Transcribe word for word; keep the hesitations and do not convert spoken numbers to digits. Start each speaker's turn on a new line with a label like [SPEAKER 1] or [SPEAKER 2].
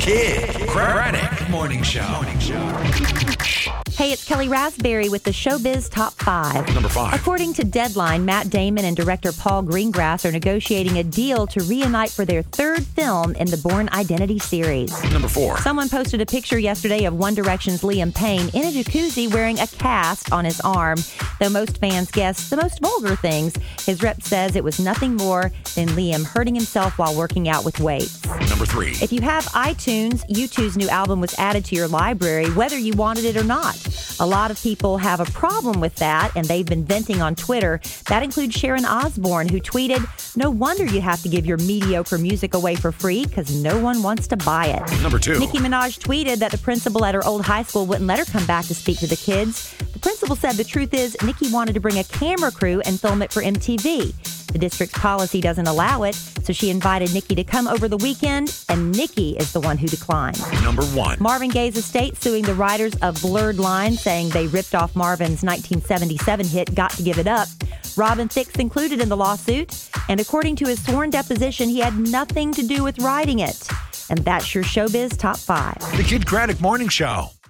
[SPEAKER 1] Kid Craddock Morning Show. Morning Show.
[SPEAKER 2] Hey, it's Kelly Raspberry with the Showbiz Top five.
[SPEAKER 1] Number five.
[SPEAKER 2] According to Deadline, Matt Damon and director Paul Greengrass are negotiating a deal to reunite for their third film in the Bourne Identity series.
[SPEAKER 1] Number four.
[SPEAKER 2] Someone posted a picture yesterday of One Direction's Liam Payne in a jacuzzi wearing a cast on his arm. Though most fans guessed the most vulgar things, his rep says it was nothing more than Liam hurting himself while working out with weights.
[SPEAKER 1] Number three.
[SPEAKER 2] If you have iTunes, U two's new album was added to your library, whether you wanted it or not. A lot of people have a problem with that, and they've been venting on Twitter. That includes Sharon Osbourne, who tweeted, "No wonder you have to give your mediocre music away for free, because no one wants to buy it."
[SPEAKER 1] Number two.
[SPEAKER 2] Nicki Minaj tweeted that the principal at her old high school wouldn't let her come back to speak to the kids. The principal said the truth is Nicki wanted to bring a camera crew and film it for M T V. The district's policy doesn't allow it, so she invited Nicki to come over the weekend, and Nicki is the one who declined.
[SPEAKER 1] Number one.
[SPEAKER 2] Marvin Gaye's estate suing the writers of Blurred Lines, saying they ripped off Marvin's nineteen seventy-seven hit Got to Give It Up. Robin Thicke's included in the lawsuit, and according to his sworn deposition, he had nothing to do with writing it. And that's your Showbiz Top five.
[SPEAKER 1] The Kid Craddock Morning Show.